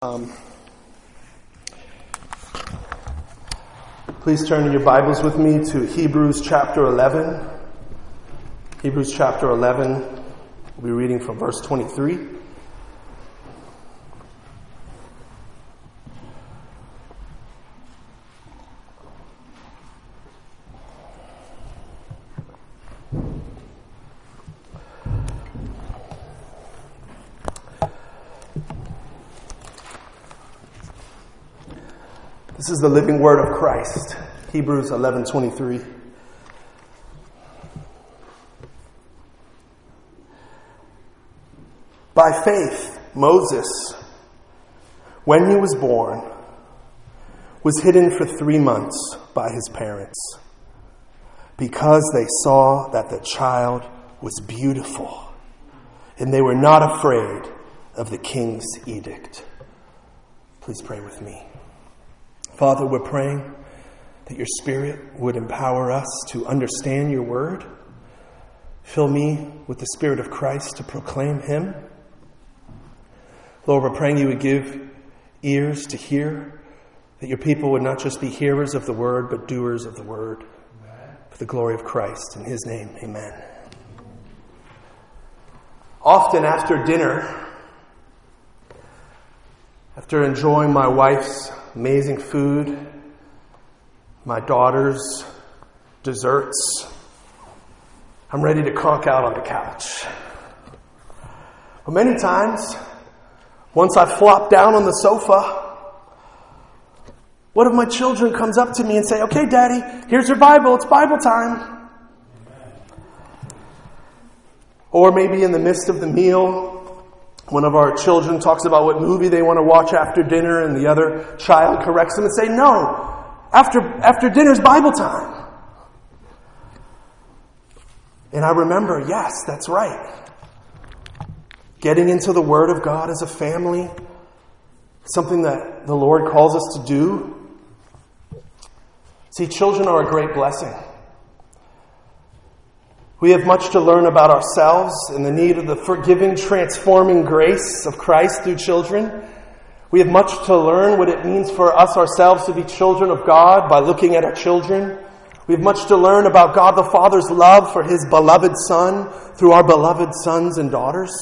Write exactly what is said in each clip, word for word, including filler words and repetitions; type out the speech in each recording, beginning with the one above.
Um, please turn in your Bibles with me to Hebrews chapter eleven. Hebrews chapter eleven. We'll be reading from verse twenty-three. This is the living word of Christ. Hebrews eleven twenty-three. By faith, Moses, when he was born, was hidden for three months by his parents, because they saw that the child was beautiful, and they were not afraid of the king's edict. Please pray with me. Father, we're praying that your Spirit would empower us to understand your word. Fill me with the Spirit of Christ to proclaim him. Lord, we're praying you would give ears to hear, that your people would not just be hearers of the word, but doers of the word. For the glory of Christ. In his name, amen. Often after dinner, after enjoying my wife's amazing food, my daughter's desserts, I'm ready to conk out on the couch. But many times, once I flop down on the sofa, one of my children comes up to me and say, "Okay, Daddy, here's your Bible. It's Bible time." Or maybe in the midst of the meal, one of our children talks about what movie they want to watch after dinner, and the other child corrects them and say, "No, after after dinner's Bible time." And I remember, yes, that's right. Getting into the Word of God as a family, something that the Lord calls us to do. See, children are a great blessing. We have much to learn about ourselves and the need of the forgiving, transforming grace of Christ through children. We have much to learn what it means for us ourselves to be children of God by looking at our children. We have much to learn about God the Father's love for his beloved Son through our beloved sons and daughters.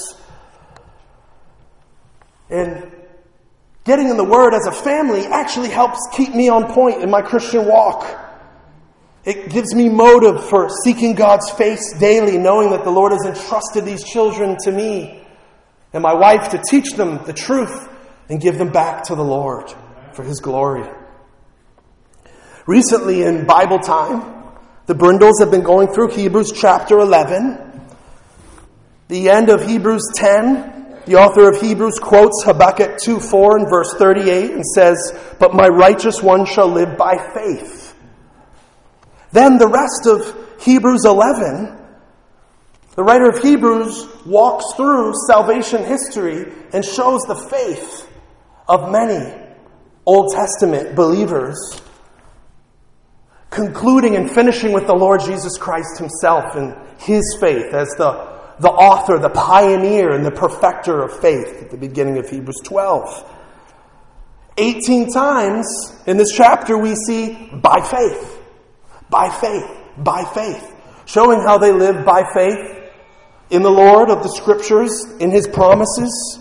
And getting in the Word as a family actually helps keep me on point in my Christian walk. It gives me motive for seeking God's face daily, knowing that the Lord has entrusted these children to me and my wife to teach them the truth and give them back to the Lord for his glory. Recently in Bible time, the Brindles have been going through Hebrews chapter eleven. The end of Hebrews ten, the author of Hebrews quotes Habakkuk two four and verse thirty-eight and says, "But my righteous one shall live by faith." Then the rest of Hebrews eleven, the writer of Hebrews walks through salvation history and shows the faith of many Old Testament believers, concluding and finishing with the Lord Jesus Christ himself and his faith as the, the author, the pioneer, and the perfecter of faith at the beginning of Hebrews twelve. eighteen times in this chapter we see by faith. By faith, by faith, showing how they live by faith in the Lord of the Scriptures, in his promises.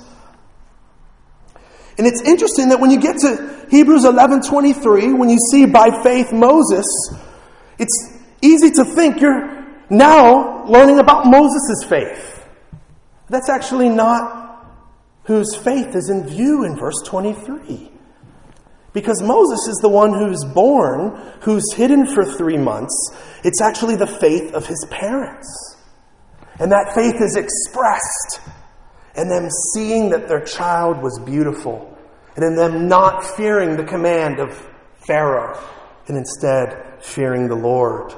And it's interesting that when you get to Hebrews eleven twenty-three, when you see by faith Moses, it's easy to think you're now learning about Moses' faith. That's actually not whose faith is in view in verse twenty-three. Because Moses is the one who's born, who's hidden for three months. It's actually the faith of his parents. And that faith is expressed in them seeing that their child was beautiful, and in them not fearing the command of Pharaoh, and instead fearing the Lord.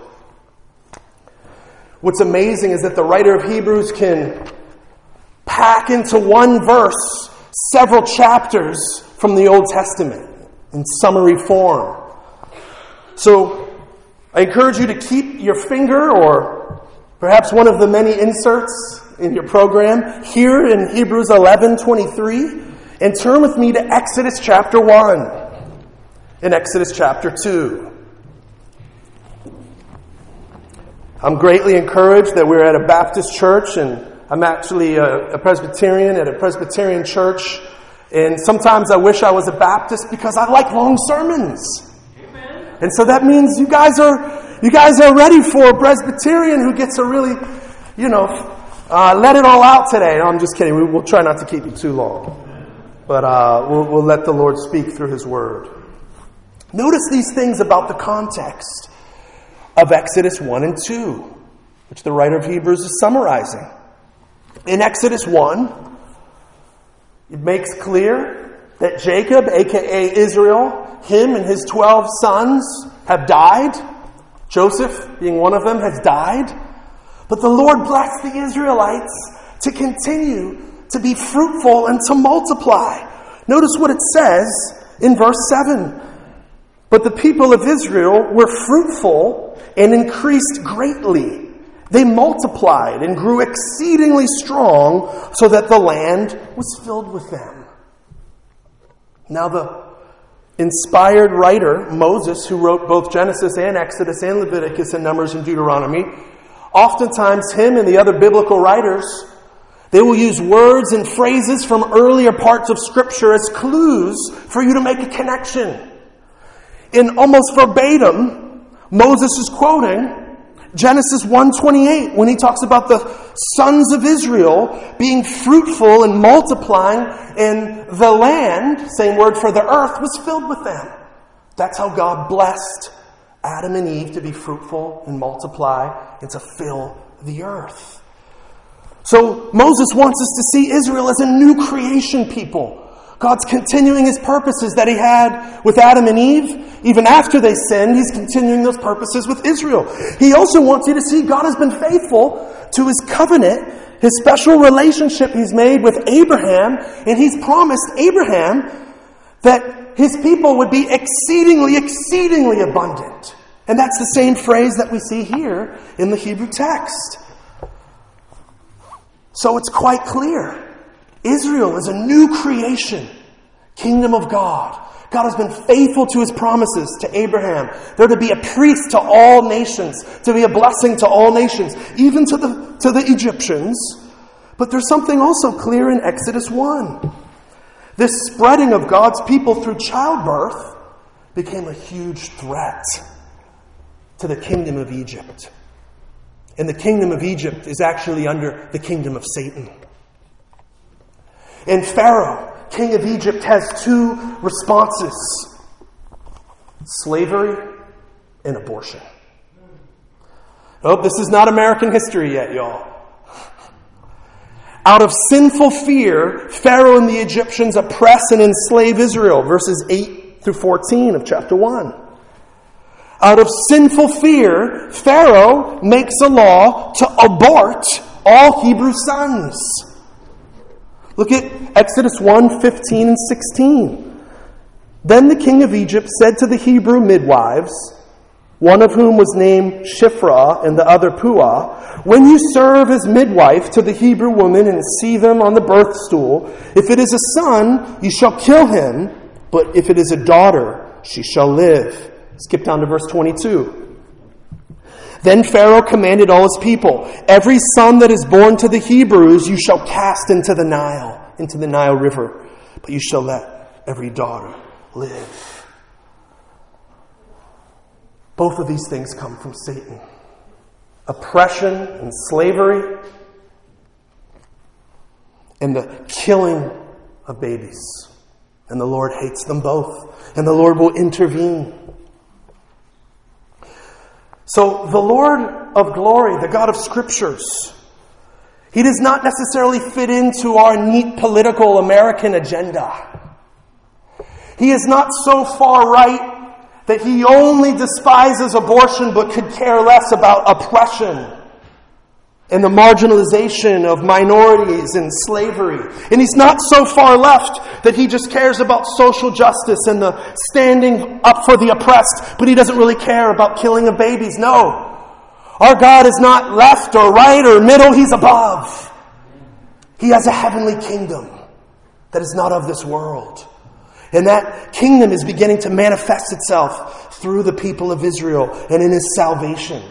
What's amazing is that the writer of Hebrews can pack into one verse several chapters from the Old Testament in summary form. So I encourage you to keep your finger, or perhaps one of the many inserts in your program, here in Hebrews eleven twenty-three, and turn with me to Exodus chapter one and Exodus chapter two. I'm greatly encouraged that we're at a Baptist church, and I'm actually a, a Presbyterian at a Presbyterian church. And sometimes I wish I was a Baptist because I like long sermons. Amen. And so that means you guys are you guys are ready for a Presbyterian who gets to really, you know, uh, let it all out today. No, I'm just kidding. We, we'll try not to keep you too long. But uh, we'll, we'll let the Lord speak through His Word. Notice these things about the context of Exodus one and two, which the writer of Hebrews is summarizing. In Exodus one, it makes clear that Jacob, a k a. Israel, him and his twelve sons have died. Joseph, being one of them, has died. But the Lord blessed the Israelites to continue to be fruitful and to multiply. Notice what it says in verse seven. But the people of Israel were fruitful and increased greatly. They multiplied and grew exceedingly strong so that the land was filled with them. Now the inspired writer, Moses, who wrote both Genesis and Exodus and Leviticus and Numbers and Deuteronomy, oftentimes him and the other biblical writers, they will use words and phrases from earlier parts of Scripture as clues for you to make a connection. In almost verbatim, Moses is quoting Genesis one twenty-eight when he talks about the sons of Israel being fruitful and multiplying, and the land, same word for the earth, was filled with them. That's how God blessed Adam and Eve to be fruitful and multiply and to fill the earth. So Moses wants us to see Israel as a new creation people. God's continuing His purposes that He had with Adam and Eve. Even after they sinned, He's continuing those purposes with Israel. He also wants you to see God has been faithful to His covenant, His special relationship He's made with Abraham, and He's promised Abraham that His people would be exceedingly, exceedingly abundant. And that's the same phrase that we see here in the Hebrew text. So it's quite clear. Israel is a new creation, kingdom of God. God has been faithful to His promises to Abraham. They're to be a priest to all nations, to be a blessing to all nations, even to the, to the Egyptians. But there's something also clear in Exodus one. This spreading of God's people through childbirth became a huge threat to the kingdom of Egypt. And the kingdom of Egypt is actually under the kingdom of Satan. And Pharaoh, king of Egypt, has two responses: slavery and abortion. Oh, this is not American history yet, y'all. Out of sinful fear, Pharaoh and the Egyptians oppress and enslave Israel, verses eight through fourteen of chapter one. Out of sinful fear, Pharaoh makes a law to abort all Hebrew sons. Look at Exodus one, fifteen and sixteen. Then the king of Egypt said to the Hebrew midwives, one of whom was named Shiphrah and the other Puah, when you serve as midwife to the Hebrew woman and see them on the birth stool, if it is a son, you shall kill him, but if it is a daughter, she shall live. Skip down to verse twenty-two. Then Pharaoh commanded all his people, every son that is born to the Hebrews you shall cast into the Nile, into the Nile River, but you shall let every daughter live. Both of these things come from Satan. Oppression and slavery, and the killing of babies. And the Lord hates them both. And the Lord will intervene. So the Lord of glory, the God of Scriptures, He does not necessarily fit into our neat political American agenda. He is not so far right that He only despises abortion but could care less about oppression and the marginalization of minorities and slavery. And He's not so far left that He just cares about social justice and the standing up for the oppressed, but He doesn't really care about killing of babies. No. Our God is not left or right or middle. He's above. He has a heavenly kingdom. that is not of this world. And that kingdom is beginning to manifest itself through the people of Israel and in His salvation.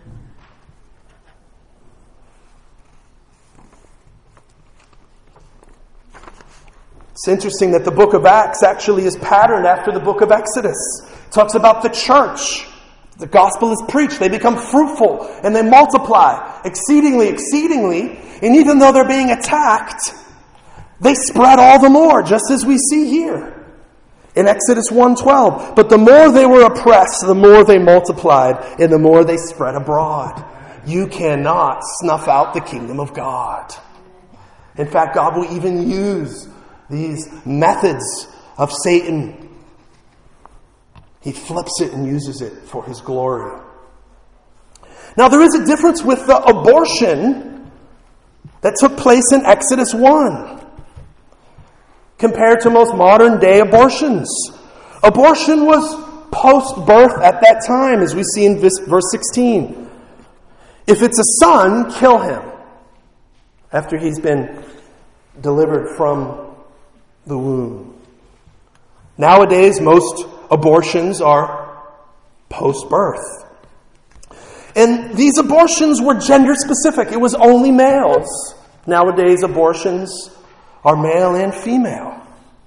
It's interesting that the book of Acts actually is patterned after the book of Exodus. It talks about the church. The gospel is preached. They become fruitful and they multiply exceedingly, exceedingly. And even though they're being attacked, they spread all the more, just as we see here in Exodus one twelve. But the more they were oppressed, the more they multiplied and the more they spread abroad. You cannot snuff out the kingdom of God. In fact, God will even use these methods of Satan. He flips it and uses it for his glory. Now, there is a difference with the abortion that took place in Exodus one compared to most modern day abortions. Abortion was post-birth at that time, as we see in verse sixteen. If it's a son, kill him after he's been delivered from the womb. Nowadays, most abortions are post-birth. And these abortions were gender specific. It was only males. Nowadays, abortions are male and female.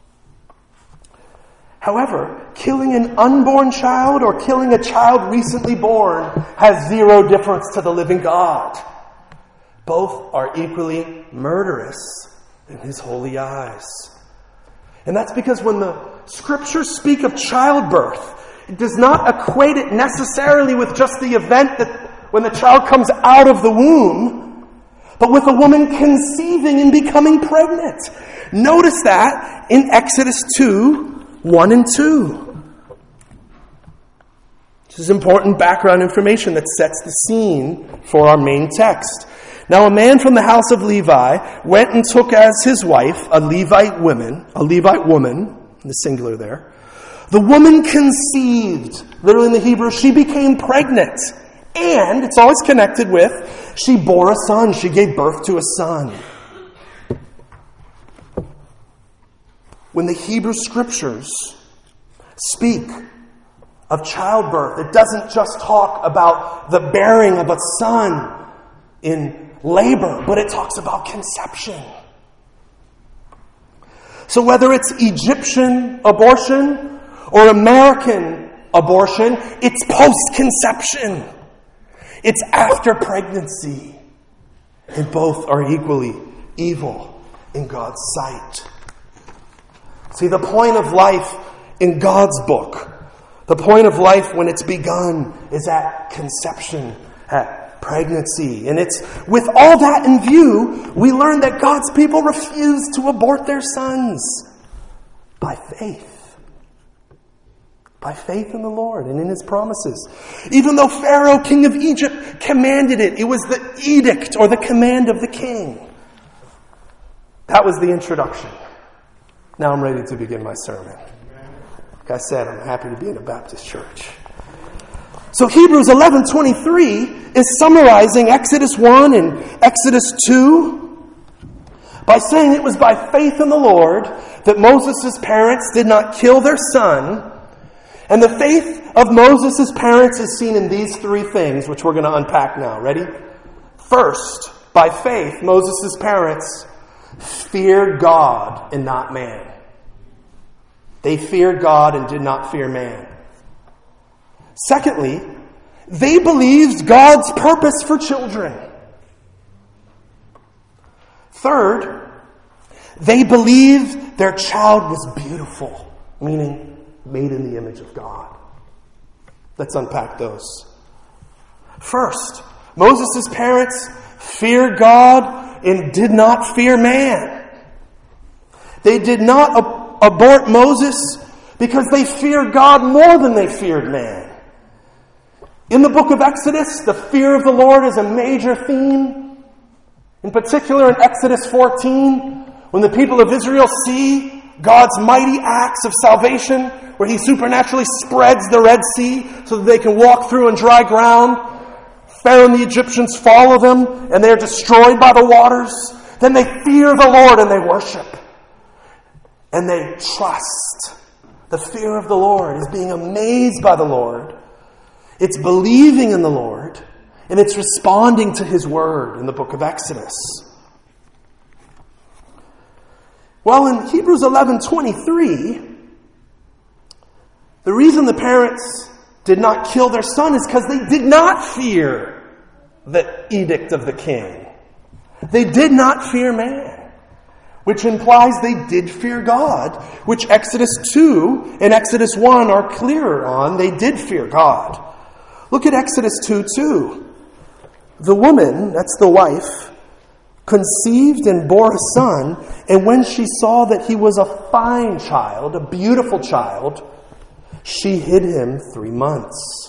However, killing an unborn child or killing a child recently born has zero difference to the living God. Both are equally murderous in His holy eyes. And that's because when the Scriptures speak of childbirth, it does not equate it necessarily with just the event that when the child comes out of the womb, but with a woman conceiving and becoming pregnant. Notice that in Exodus two, one and two. This is important background information that sets the scene for our main text. Now a man from the house of Levi went and took as his wife a Levite woman, a Levite woman, in the singular there. The woman conceived, literally in the Hebrew, she became pregnant. And, it's always connected with, she bore a son, she gave birth to a son. When the Hebrew Scriptures speak of childbirth, it doesn't just talk about the bearing of a son in labor, but it talks about conception. So whether it's Egyptian abortion or American abortion, it's post-conception. It's after pregnancy. And both are equally evil in God's sight. See, the point of life in God's book, the point of life when it's begun, is at conception, at pregnancy. And it's with all that in view, we learn that God's people refuse to abort their sons by faith. By faith in the Lord and in His promises. Even though Pharaoh, king of Egypt, commanded it, it was the edict or the command of the king. That was the introduction. Now I'm ready to begin my sermon. Like I said, I'm happy to be in a Baptist church. So Hebrews eleven twenty-three is summarizing Exodus one and Exodus two by saying it was by faith in the Lord that Moses' parents did not kill their son. And the faith of Moses' parents is seen in these three things, which we're going to unpack now. Ready? First, by faith, Moses' parents feared God and not man. They feared God and did not fear man. Secondly, they believed God's purpose for children. Third, they believed their child was beautiful, meaning made in the image of God. Let's unpack those. First, Moses' parents feared God and did not fear man. They did not ab- abort Moses because they feared God more than they feared man. In the book of Exodus, the fear of the Lord is a major theme. In particular in Exodus fourteen, when the people of Israel see God's mighty acts of salvation, where He supernaturally spreads the Red Sea so that they can walk through on dry ground. Pharaoh and the Egyptians follow them, and they are destroyed by the waters. Then they fear the Lord and they worship. and they trust. The fear of the Lord is being amazed by the Lord. It's believing in the Lord, and it's responding to His word in the book of Exodus. Well, in Hebrews eleven twenty-three, the reason the parents did not kill their son is because they did not fear the edict of the king. They did not fear man, which implies they did fear God, which Exodus two and Exodus one are clearer on. They did fear God. Look at Exodus two two. The woman, that's the wife, conceived and bore a son, and when she saw that he was a fine child, a beautiful child, she hid him three months.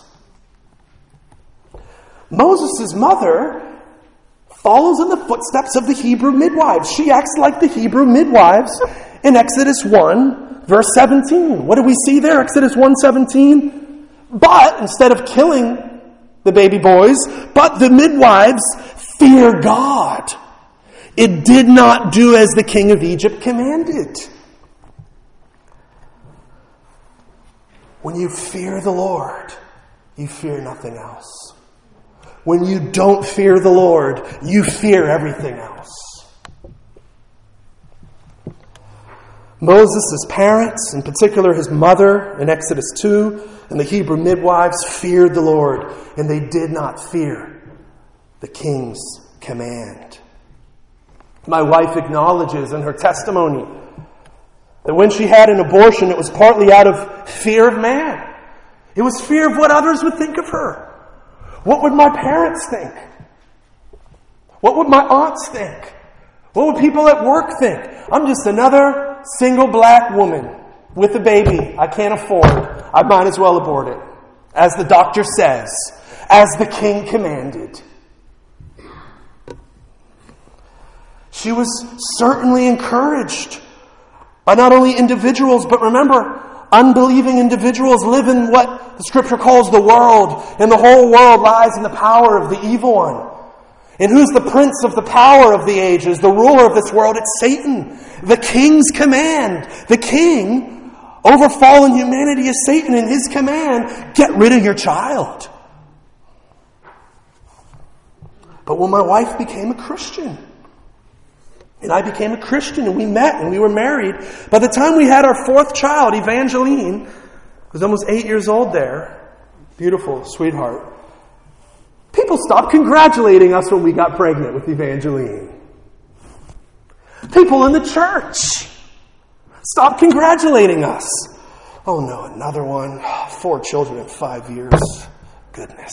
Moses' mother follows in the footsteps of the Hebrew midwives. She acts like the Hebrew midwives in Exodus one, verse seventeen. What do we see there? Exodus one seventeen. But, instead of killing the baby boys, but the midwives fear God. It did not do as the king of Egypt commanded. When you fear the Lord, you fear nothing else. When you don't fear the Lord, you fear everything else. Moses' parents, in particular his mother in Exodus two, and the Hebrew midwives feared the Lord, and they did not fear the king's command. My wife acknowledges in her testimony that when she had an abortion, it was partly out of fear of man. It was fear of what others would think of her. What would my parents think? What would my aunts think? What would people at work think? I'm just another single black woman with a baby I can't afford. I might as well abort it. As the doctor says, as the king commanded. She was certainly encouraged by not only individuals, but remember, unbelieving individuals live in what the Scripture calls the world, and the whole world lies in the power of the evil one. And who's the prince of the power of the ages, the ruler of this world? It's Satan. The king's command. The king over fallen humanity is Satan, and his command, get rid of your child. But when my wife became a Christian, and I became a Christian, and we met, and we were married. By the time we had our fourth child, Evangeline, was almost eight years old there. Beautiful, sweetheart. People stopped congratulating us when we got pregnant with Evangeline. People in the church stopped congratulating us. Oh no, another one. Four children in five years. Goodness.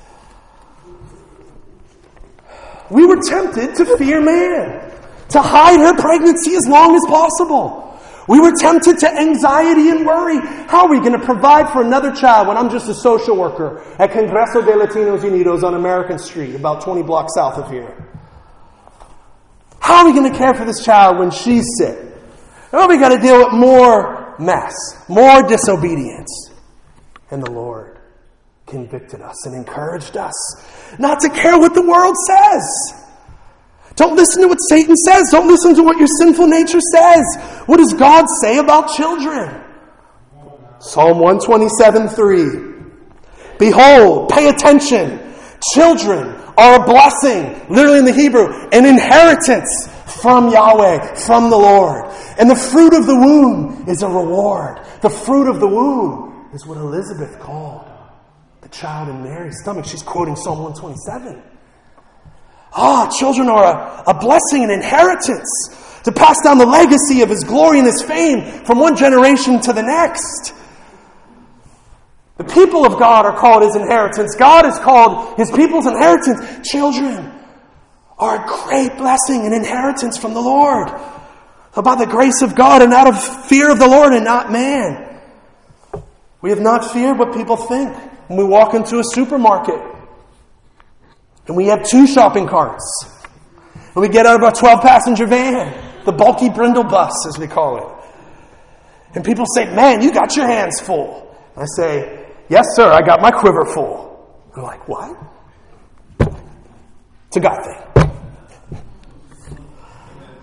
We were tempted to fear man, to hide her pregnancy as long as possible. We were tempted to anxiety and worry. How are we going to provide for another child when I'm just a social worker at Congreso de Latinos Unidos on American Street, about twenty blocks south of here? How are we going to care for this child when she's sick? Oh, we got to deal with more mess, more disobedience. And the Lord convicted us and encouraged us not to care what the world says. Don't listen to what Satan says. Don't listen to what your sinful nature says. What does God say about children? Psalm one twenty-seven three. Behold, pay attention. Children are a blessing, literally in the Hebrew, an inheritance from Yahweh, from the Lord. And the fruit of the womb is a reward. The fruit of the womb is what Elizabeth called the child in Mary's stomach. She's quoting Psalm one twenty-seven. Ah, children are a, a blessing, an inheritance to pass down the legacy of His glory and His fame from one generation to the next. The people of God are called His inheritance. God is called His people's inheritance. Children are a great blessing, an inheritance from the Lord. By the grace of God and out of fear of the Lord and not man. We have not feared what people think when we walk into a supermarket. And we have two shopping carts. And we get out of our twelve-passenger van, the bulky brindle bus, as we call it. And people say, man, you got your hands full. And I say, yes, sir, I got my quiver full. They're like, what? It's a God thing.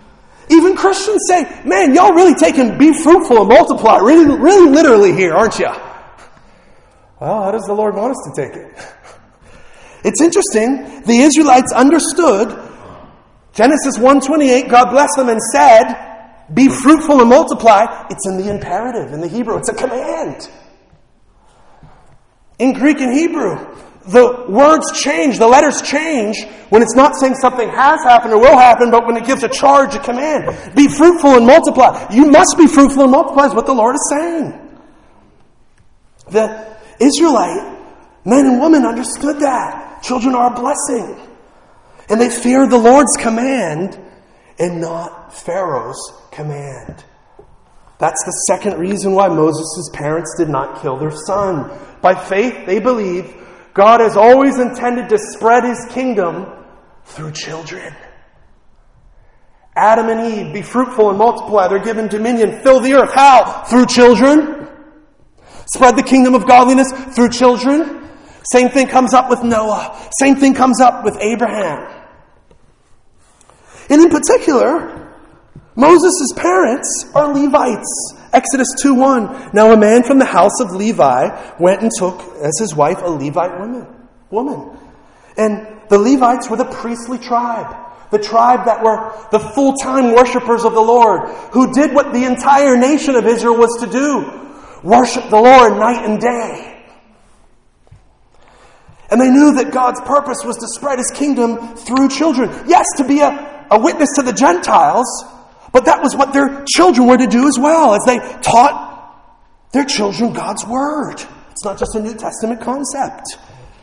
Even Christians say, man, y'all really taking be fruitful and multiply really, really literally here, aren't you? Well, how does the Lord want us to take it? It's interesting. The Israelites understood Genesis one twenty-eight, God blessed them and said, be fruitful and multiply. It's in the imperative, in the Hebrew. It's a command. In Greek and Hebrew, the words change, the letters change when it's not saying something has happened or will happen, but when it gives a charge, a command. Be fruitful and multiply. You must be fruitful and multiply is what the Lord is saying. The Israelite men and women understood that. Children are a blessing. And they feared the Lord's command and not Pharaoh's command. That's the second reason why Moses' parents did not kill their son. By faith, they believe God has always intended to spread His kingdom through children. Adam and Eve, be fruitful and multiply. They're given dominion. Fill the earth. How? Through children. Spread the kingdom of godliness through children. Same thing comes up with Noah. Same thing comes up with Abraham. And in particular, Moses' parents are Levites. Exodus two one. Now a man from the house of Levi went and took as his wife a Levite woman. woman. And the Levites were the priestly tribe. The tribe that were the full-time worshipers of the Lord, who did what the entire nation of Israel was to do. Worship the Lord night and day. And they knew that God's purpose was to spread His kingdom through children. Yes, to be a, a witness to the Gentiles, but that was what their children were to do as well, as they taught their children God's Word. It's not just a New Testament concept.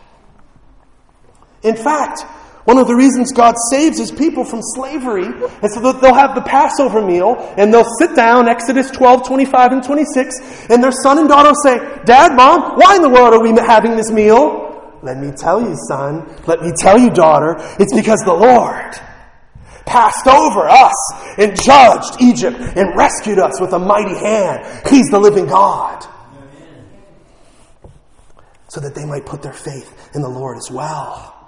In fact, one of the reasons God saves His people from slavery is so that they'll have the Passover meal, and they'll sit down, Exodus twelve, twenty-five and twenty-six, and their son and daughter will say, Dad, Mom, why in the world are we having this meal? Let me tell you, son, let me tell you, daughter, it's because the Lord passed over us and judged Egypt and rescued us with a mighty hand. He's the living God. Amen. So that they might put their faith in the Lord as well.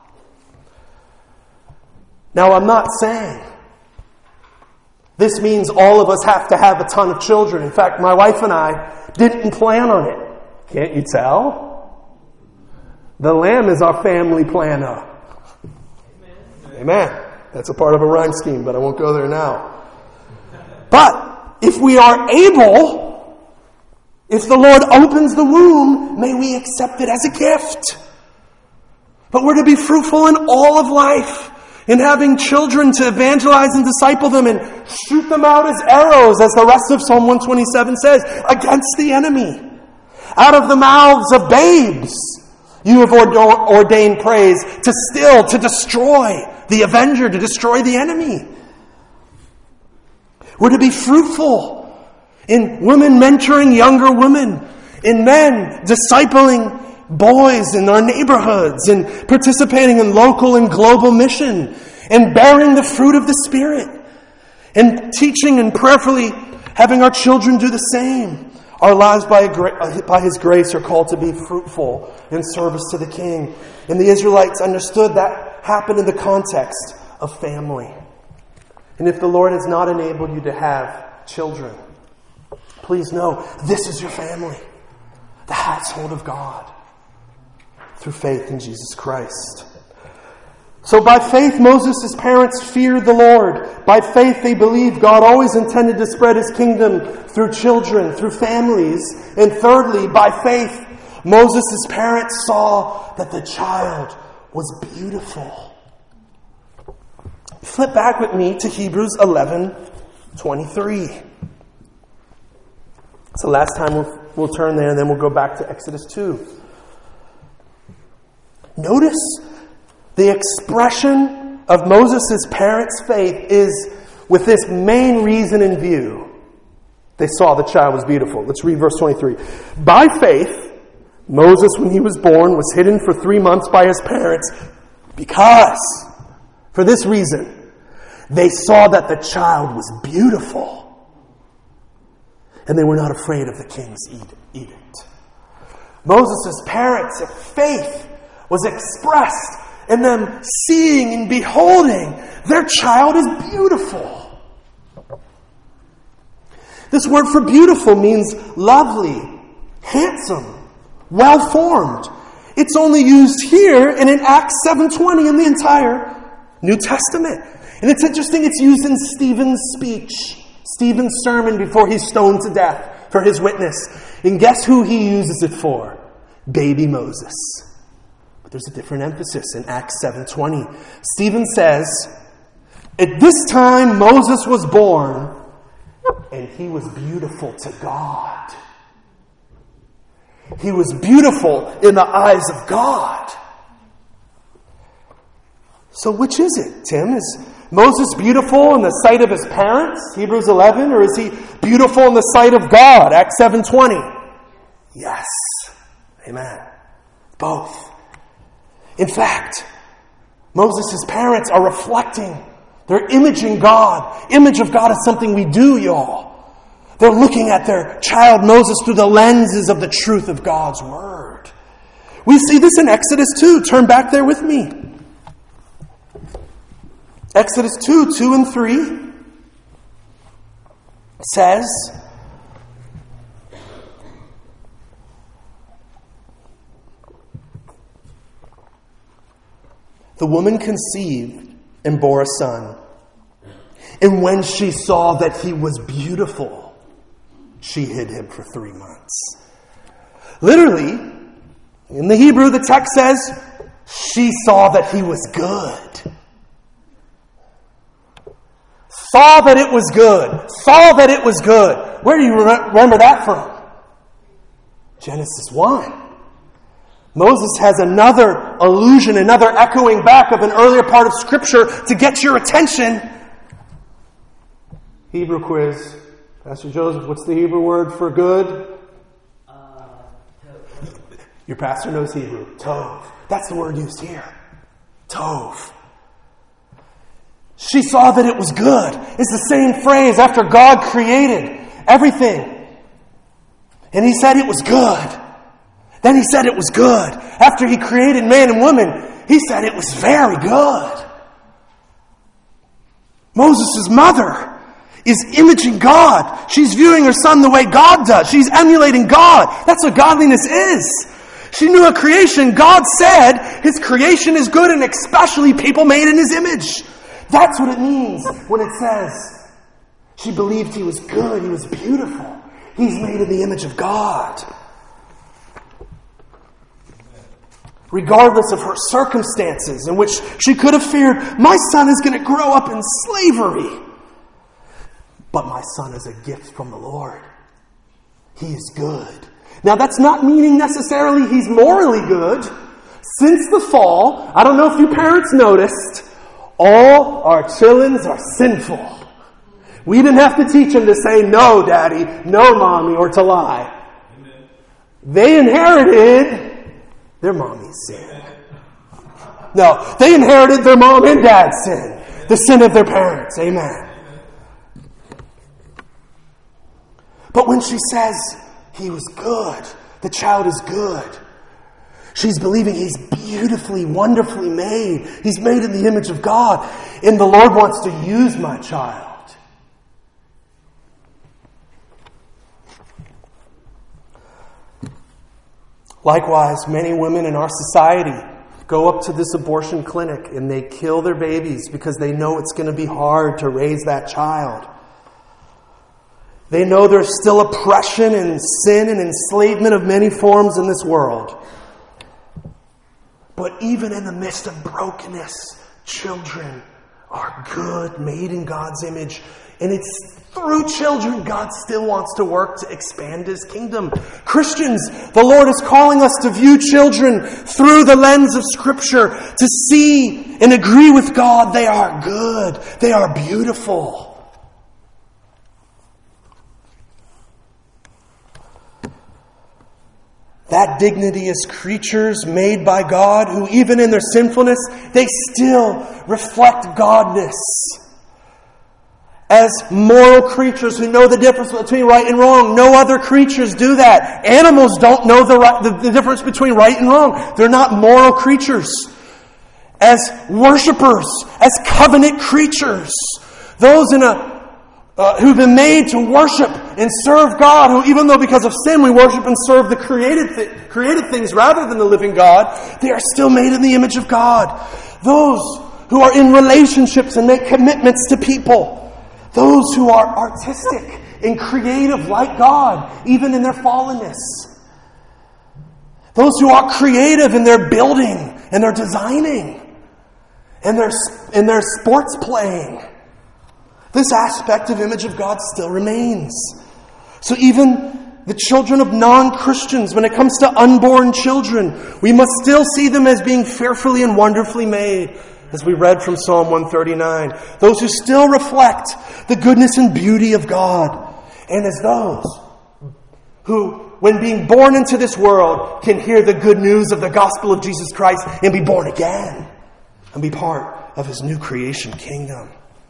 Now, I'm not saying this means all of us have to have a ton of children. In fact, my wife and I didn't plan on it. Can't you tell? The lamb is our family planner. Amen. Amen. That's a part of a rhyme scheme, but I won't go there now. But if we are able, if the Lord opens the womb, may we accept it as a gift. But we're to be fruitful in all of life, in having children to evangelize and disciple them and shoot them out as arrows, as the rest of Psalm one twenty-seven says, against the enemy. Out of the mouths of babes, you have ordained praise to still, to destroy the avenger, to destroy the enemy. We're to be fruitful in women mentoring younger women, in men discipling boys in our neighborhoods, and participating in local and global mission, and bearing the fruit of the Spirit, and teaching and prayerfully having our children do the same. Our lives by, by His grace are called to be fruitful in service to the King. And the Israelites understood that happened in the context of family. And if the Lord has not enabled you to have children, please know this is your family, the household of God, through faith in Jesus Christ. So by faith, Moses' parents feared the Lord. By faith, they believed God always intended to spread His kingdom through children, through families. And thirdly, by faith, Moses' parents saw that the child was beautiful. Flip back with me to Hebrews eleven twenty-three. It's the last time we'll, we'll turn there, and then we'll go back to Exodus two. Notice the expression of Moses' parents' faith is with this main reason in view. They saw the child was beautiful. Let's read verse twenty-three. By faith, Moses, when he was born, was hidden for three months by his parents because, for this reason, they saw that the child was beautiful, and they were not afraid of the king's edict. Moses' parents' faith was expressed in them seeing and beholding their child is beautiful. This word for beautiful means lovely, handsome, well-formed. It's only used here and in Acts seven twenty in the entire New Testament. And it's interesting, it's used in Stephen's speech, Stephen's sermon before he's stoned to death for his witness. And guess who he uses it for? Baby Moses. But there's a different emphasis in Acts seven twenty. Stephen says, at this time Moses was born, and he was beautiful to God. He was beautiful in the eyes of God. So which is it, Tim? Is Moses beautiful in the sight of his parents, Hebrews eleven, or is he beautiful in the sight of God, Acts seven twenty? Yes. Amen. Both. In fact, Moses' parents are reflecting, they're imaging God. Image of God is something we do, y'all. They're looking at their child Moses through the lenses of the truth of God's Word. We see this in Exodus two. Turn back there with me. Exodus two, two and three says, the woman conceived and bore a son. And when she saw that he was beautiful, she hid him for three months. Literally, in the Hebrew, the text says, she saw that he was good. Saw that it was good. Saw that it was good. Where do you remember that from? Genesis one. Moses has another allusion, another echoing back of an earlier part of Scripture to get your attention. Hebrew quiz. Pastor Joseph, what's the Hebrew word for good? Uh, your pastor knows Hebrew. Tov. That's the word used here. Tov. She saw that it was good. It's the same phrase after God created everything. And he said it was good. Then he said it was good. After he created man and woman, he said it was very good. Moses' mother is imaging God. She's viewing her son the way God does. She's emulating God. That's what godliness is. She knew a creation. God said his creation is good, and especially people made in his image. That's what it means when it says she believed he was good, he was beautiful. He's made in the image of God. Regardless of her circumstances, in which she could have feared, my son is going to grow up in slavery. But my son is a gift from the Lord. He is good. Now that's not meaning necessarily he's morally good. Since the fall, I don't know if you parents noticed, all our chillins are sinful. We didn't have to teach them to say no, daddy, no, mommy, or to lie. Amen. They inherited their mommy's sin. No, they inherited their mom and dad's sin. The sin of their parents. Amen. But when she says he was good, the child is good, she's believing he's beautifully, wonderfully made. He's made in the image of God. And the Lord wants to use my child. Likewise, many women in our society go up to this abortion clinic and they kill their babies because they know it's going to be hard to raise that child. They know there's still oppression and sin and enslavement of many forms in this world. But even in the midst of brokenness, children are good, made in God's image. And it's through children God still wants to work to expand His kingdom. Christians, the Lord is calling us to view children through the lens of Scripture, to see and agree with God they are good, they are beautiful. That dignity as creatures made by God, who even in their sinfulness, they still reflect Godness. As moral creatures who know the difference between right and wrong. No other creatures do that. Animals don't know the, right, the, the difference between right and wrong. They're not moral creatures. As worshipers, as covenant creatures, those in a uh, who've been made to worship and serve God, who even though because of sin we worship and serve the created, th- created things rather than the living God, they are still made in the image of God. Those who are in relationships and make commitments to people. Those who are artistic and creative like God, even in their fallenness. Those who are creative in their building and their designing and their, and their sports playing. This aspect of image of God still remains. So even the children of non-Christians, when it comes to unborn children, we must still see them as being fearfully and wonderfully made, as we read from Psalm one thirty-nine. Those who still reflect the goodness and beauty of God. And as those who, when being born into this world, can hear the good news of the gospel of Jesus Christ and be born again and be part of His new creation kingdom.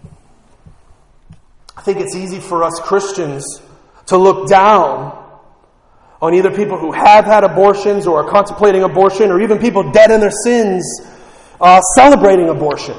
I think it's easy for us Christians to look down on either people who have had abortions or are contemplating abortion, or even people dead in their sins uh, celebrating abortion.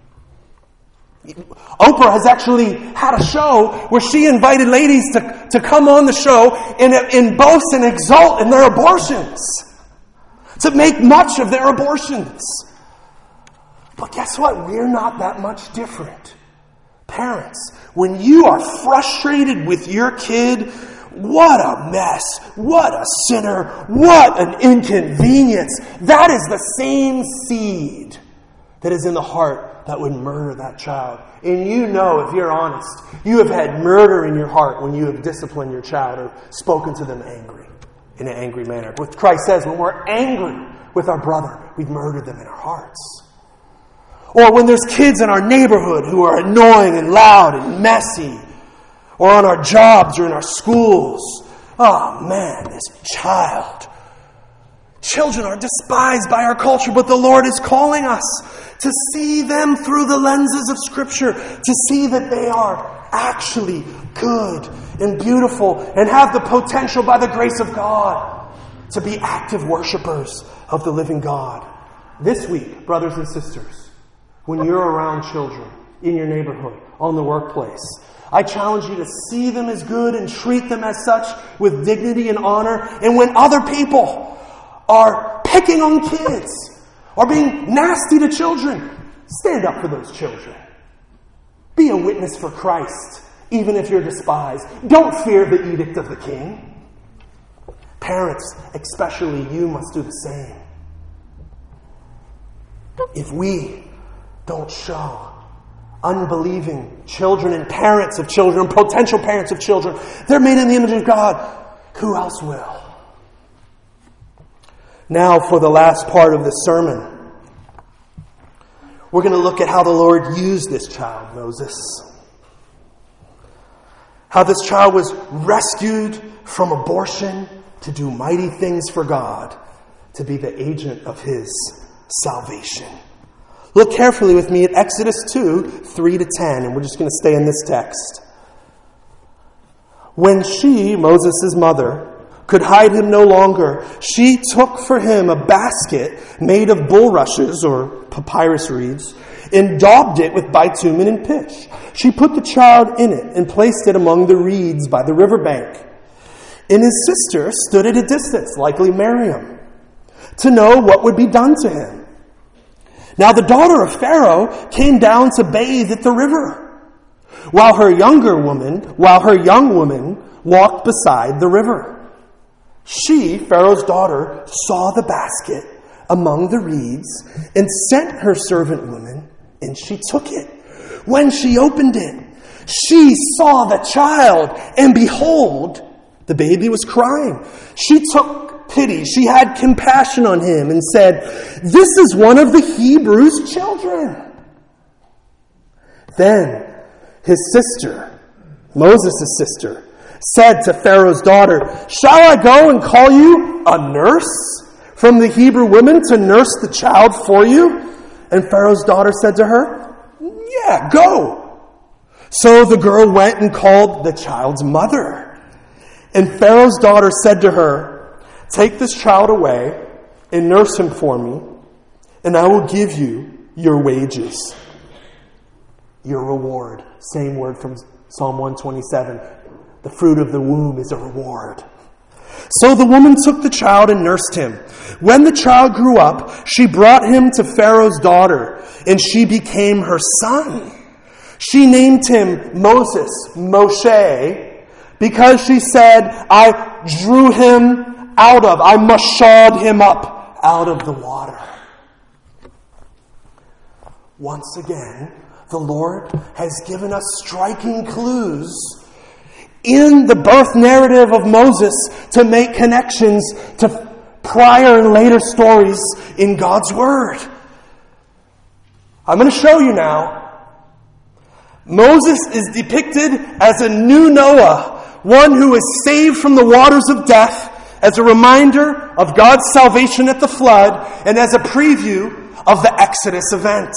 Oprah has actually had a show where she invited ladies to, to come on the show and, and boast and exult in their abortions, to make much of their abortions. But guess what? We're not that much different. Parents, when you are frustrated with your kid, what a mess, what a sinner, what an inconvenience. That is the same seed that is in the heart that would murder that child. And you know, if you're honest, you have had murder in your heart when you have disciplined your child or spoken to them angry, in an angry manner. What Christ says, when we're angry with our brother, we've murdered them in our hearts. Or when there's kids in our neighborhood who are annoying and loud and messy, or on our jobs or in our schools. Oh man, this child. Children are despised by our culture, but the Lord is calling us to see them through the lenses of Scripture, to see that they are actually good and beautiful and have the potential by the grace of God to be active worshipers of the living God. This week, brothers and sisters, when you're around children in your neighborhood, on the workplace, I challenge you to see them as good and treat them as such with dignity and honor. And when other people are picking on kids or being nasty to children, stand up for those children. Be a witness for Christ, even if you're despised. Don't fear the edict of the king. Parents, especially you, must do the same. If we don't show unbelieving children and parents of children, potential parents of children, they're made in the image of God, who else will? Now for the last part of this sermon, we're going to look at how the Lord used this child, Moses. How this child was rescued from abortion to do mighty things for God, to be the agent of His salvation. Look carefully with me at Exodus two, three to ten, and we're just going to stay in this text. When she, Moses' mother, could hide him no longer, she took for him a basket made of bulrushes or papyrus reeds and daubed it with bitumen and pitch. She put the child in it and placed it among the reeds by the riverbank. And his sister stood at a distance, likely Miriam, to know what would be done to him. Now the daughter of Pharaoh came down to bathe at the river, while her younger woman, while her young woman walked beside the river. She, Pharaoh's daughter, saw the basket among the reeds and sent her servant woman, and she took it. When she opened it, she saw the child, and behold, the baby was crying. She took pity. She had compassion on him and said, "This is one of the Hebrews' children." Then his sister, Moses' sister, said to Pharaoh's daughter, "Shall I go and call you a nurse from the Hebrew women to nurse the child for you?" And Pharaoh's daughter said to her, "Yeah, go." So the girl went and called the child's mother. And Pharaoh's daughter said to her, "Take this child away and nurse him for me, and I will give you your wages," your reward. Same word from Psalm one twenty-seven, the fruit of the womb is a reward. So the woman took the child and nursed him. When the child grew up, she brought him to Pharaoh's daughter, and she became her son. She named him Moses, Moshe, because she said, I drew him out of, I mashawed him up out of the water. Once again, the Lord has given us striking clues in the birth narrative of Moses to make connections to prior and later stories in God's Word. I'm going to show you now. Moses is depicted as a new Noah, one who is saved from the waters of death, as a reminder of God's salvation at the flood, and as a preview of the Exodus event.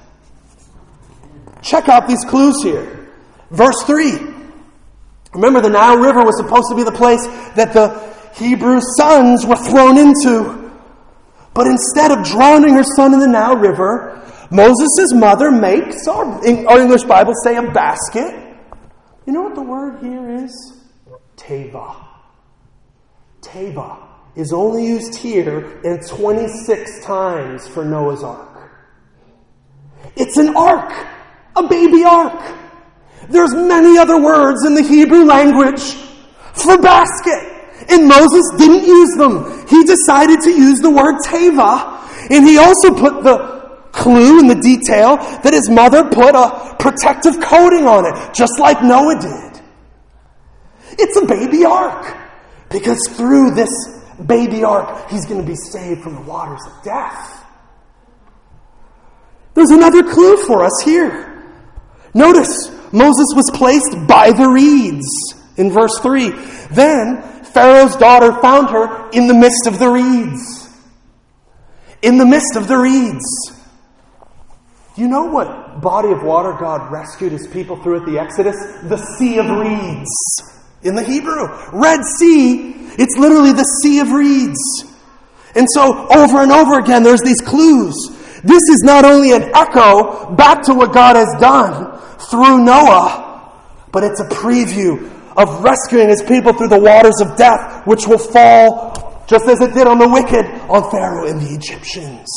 Check out these clues here. Verse three. Remember, the Nile River was supposed to be the place that the Hebrew sons were thrown into. But instead of drowning her son in the Nile River, Moses' mother makes, our, our English Bibles say, a basket. You know what the word here is? Teva. Teva is only used here in twenty-six times for Noah's Ark. It's an ark, a baby ark. There's many other words in the Hebrew language for basket, and Moses didn't use them. He decided to use the word teva, and he also put the clue in the detail that his mother put a protective coating on it, just like Noah did. It's a baby ark, because through this baby ark, he's going to be saved from the waters of death. There's another clue for us here. Notice, Moses was placed by the reeds in verse three. Then Pharaoh's daughter found her in the midst of the reeds. In the midst of the reeds. Do you know what body of water God rescued his people through at the Exodus? The Sea of Reeds. In the Hebrew. Red Sea, it's literally the Sea of Reeds. And so over and over again there's these clues. This is not only an echo back to what God has done through Noah, but it's a preview of rescuing his people through the waters of death, which will fall, just as it did on the wicked, on Pharaoh and the Egyptians.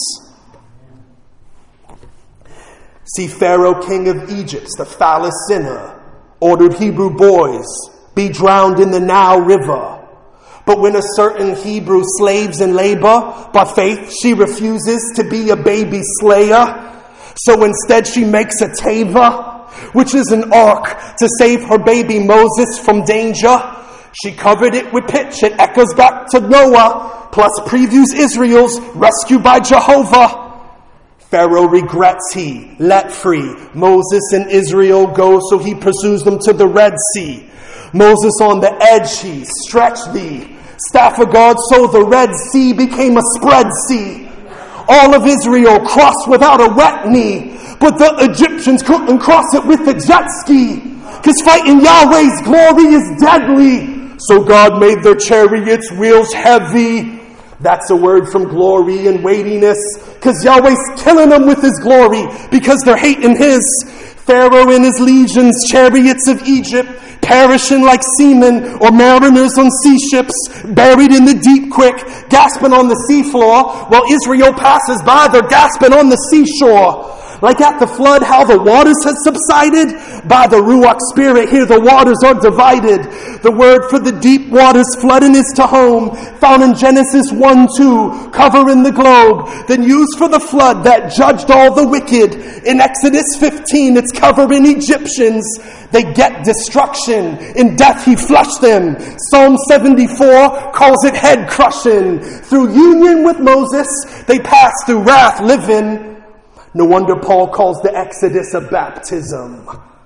See, Pharaoh, king of Egypt, the foulest sinner, ordered Hebrew boys be drowned in the Nile River. But when a certain Hebrew slaves in labor, by faith she refuses to be a baby slayer. So instead she makes a teva, which is an ark to save her baby Moses from danger. She covered it with pitch. It echoes back to Noah, plus previews Israel's rescue by Jehovah. Pharaoh regrets he let free Moses and Israel go, so he pursues them to the Red Sea. Moses on the edge he stretched thee. Staff of God, so the Red Sea became a spread sea. All of Israel crossed without a wet knee. But the Egyptians couldn't cross it with a jet ski, because fighting Yahweh's glory is deadly. So God made their chariots' wheels heavy. That's a word from glory and weightiness, because Yahweh's killing them with his glory, because they're hating his. Pharaoh and his legions, chariots of Egypt, perishing like seamen or mariners on sea ships, buried in the deep quick, gasping on the seafloor, while Israel passes by, they're gasping on the seashore. Like at the flood, how the waters had subsided, by the Ruach Spirit, here the waters are divided. The word for the deep waters flooding is Tehom, found in Genesis one two, covering the globe. Then used for the flood that judged all the wicked. In Exodus fifteen, it's covering Egyptians. They get destruction. In death he flushed them. Psalm seventy-four calls it head crushing. Through union with Moses, they pass through wrath living. No wonder Paul calls the Exodus a baptism.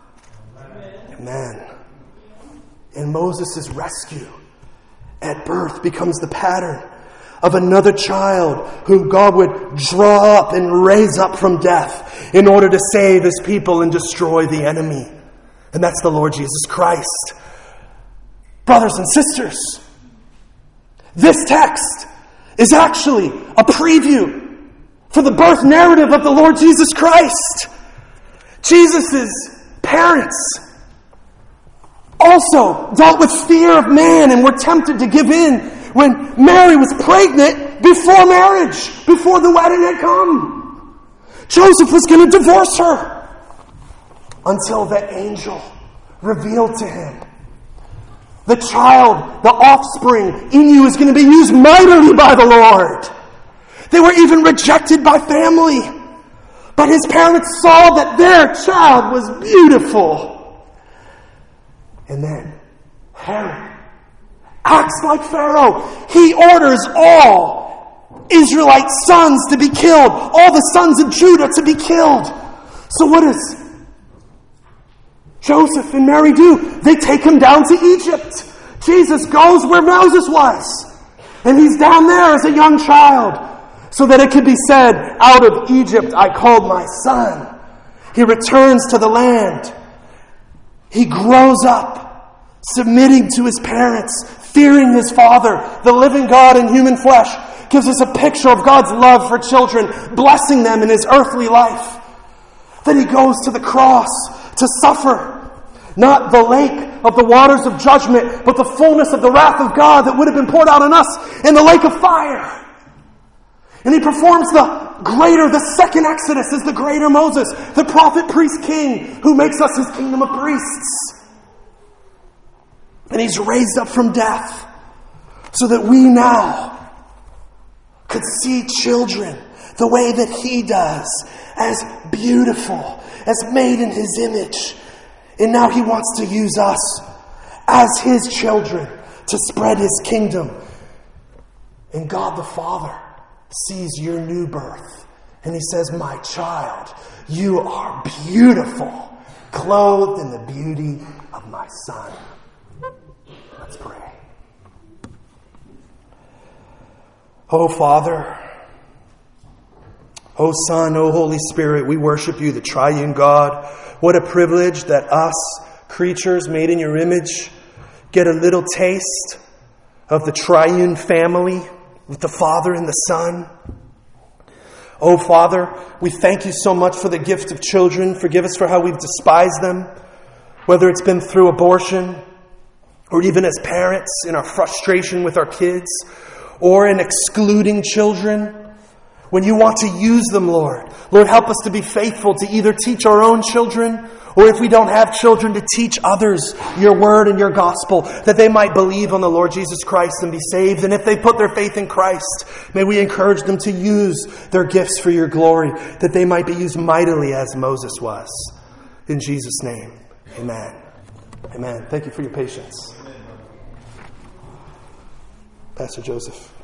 Amen. Amen. And Moses' rescue at birth becomes the pattern of another child whom God would draw up and raise up from death in order to save his people and destroy the enemy. And that's the Lord Jesus Christ. Brothers and sisters, this text is actually a preview for the birth narrative of the Lord Jesus Christ. Jesus' parents also dealt with fear of man and were tempted to give in when Mary was pregnant before marriage, before the wedding had come. Joseph was going to divorce her until the angel revealed to him, the child, the offspring in you is going to be used mightily by the Lord. They were even rejected by family. But his parents saw that their child was beautiful. And then Herod acts like Pharaoh. He orders all Israelite sons to be killed. All the sons of Judah to be killed. So what does Joseph and Mary do? They take him down to Egypt. Jesus goes where Moses was. And he's down there as a young child. So that it could be said, out of Egypt I called my son. He returns to the land. He grows up, submitting to his parents, fearing his Father, the living God in human flesh. Gives us a picture of God's love for children, blessing them in his earthly life. Then he goes to the cross to suffer. Not the lake of the waters of judgment, but the fullness of the wrath of God that would have been poured out on us in the lake of fire. And he performs the greater, the second Exodus is the greater Moses, the prophet, priest, king, who makes us his kingdom of priests. And he's raised up from death so that we now could see children the way that he does, as beautiful, as made in his image. And now he wants to use us as his children to spread his kingdom. And God the Father sees your new birth. And he says, my child, you are beautiful, clothed in the beauty of my Son. Let's pray. Oh Father, oh Son, oh Holy Spirit, we worship you, the triune God. What a privilege that us, creatures made in your image, get a little taste of the triune family with the Father and the Son. Oh, Father, we thank you so much for the gift of children. Forgive us for how we've despised them, whether it's been through abortion, or even as parents in our frustration with our kids, or in excluding children when you want to use them, Lord. Lord, help us to be faithful to either teach our own children, or if we don't have children, to teach others your word and your gospel, that they might believe on the Lord Jesus Christ and be saved. And if they put their faith in Christ, may we encourage them to use their gifts for your glory, that they might be used mightily as Moses was. In Jesus' name, amen. Amen. Thank you for your patience. Pastor Joseph.